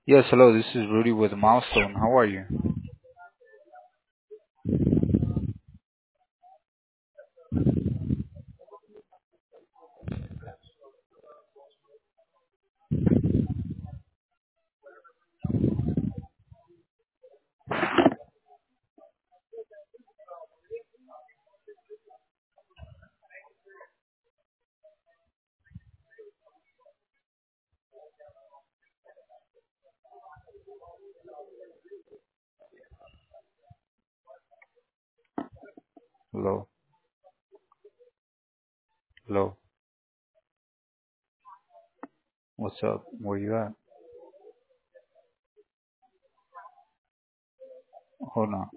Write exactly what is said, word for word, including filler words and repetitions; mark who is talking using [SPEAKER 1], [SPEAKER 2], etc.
[SPEAKER 1] Yes, hello, this is Rudy with Milestone. How are you? Hello, hello. What's up? Where you at? Hold on.